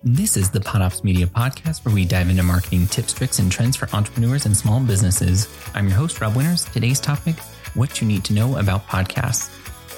This is the PodOps Media Podcast, where we dive into marketing tips, tricks, and trends for entrepreneurs and small businesses. I'm your host, Rob Winters. Today's topic, what you need to know about podcasts.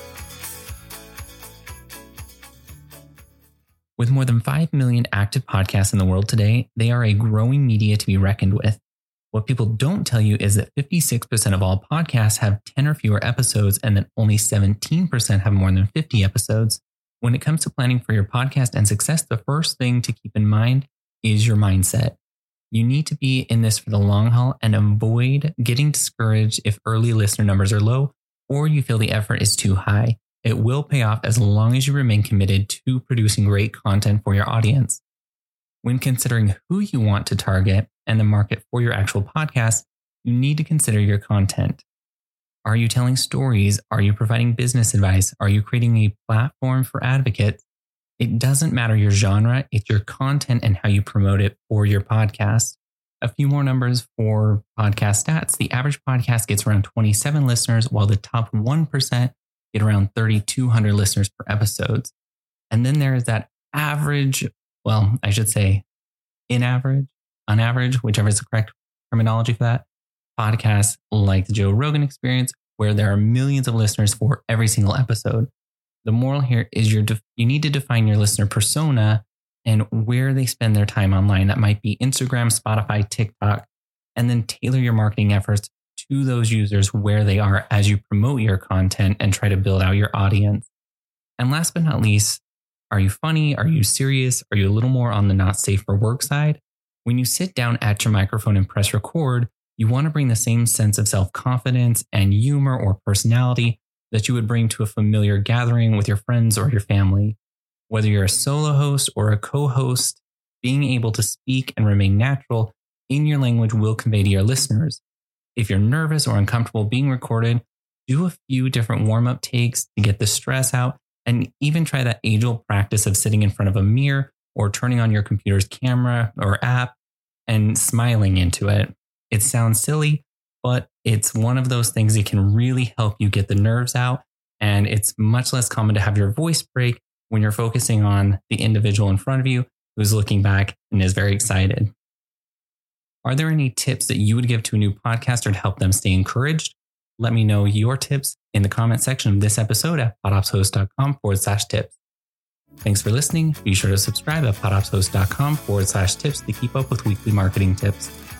With more than 5 million active podcasts in the world today, they are a growing media to be reckoned with. What people don't tell you is that 56% of all podcasts have 10 or fewer episodes, and that only 17% have more than 50 episodes. When it comes to planning for your podcast and success, the first thing to keep in mind is your mindset. You need to be in this for the long haul and avoid getting discouraged if early listener numbers are low or you feel the effort is too high. It will pay off as long as you remain committed to producing great content for your audience. When considering who you want to target and the market for your actual podcast, you need to consider your content. Are you telling stories? Are you providing business advice? Are you creating a platform for advocates? It doesn't matter your genre, it's your content and how you promote it for your podcast. A few more numbers for podcast stats. The average podcast gets around 27 listeners, while the top 1% get around 3,200 listeners per episode. And then there is that average, well, I should say on average, whichever is the correct terminology for that, podcasts like the Joe Rogan Experience, where there are millions of listeners for every single episode. The moral here is you need to define your listener persona and where they spend their time online. That might be Instagram, Spotify, TikTok, and then tailor your marketing efforts to those users where they are as you promote your content and try to build out your audience. And last but not least, are you funny? Are you serious? Are you a little more on the not safe for work side? When you sit down at your microphone and press record, you want to bring the same sense of self-confidence and humor or personality that you would bring to a familiar gathering with your friends or your family. Whether you're a solo host or a co-host, being able to speak and remain natural in your language will convey to your listeners. If you're nervous or uncomfortable being recorded, do a few different warm-up takes to get the stress out, and even try that age-old practice of sitting in front of a mirror or turning on your computer's camera or app and smiling into it. It sounds silly, but it's one of those things that can really help you get the nerves out. And it's much less common to have your voice break when you're focusing on the individual in front of you who's looking back and is very excited. Are there any tips that you would give to a new podcaster to help them stay encouraged? Let me know your tips in the comment section of this episode at podopshost.com/tips. Thanks for listening. Be sure to subscribe at podopshost.com/tips to keep up with weekly marketing tips.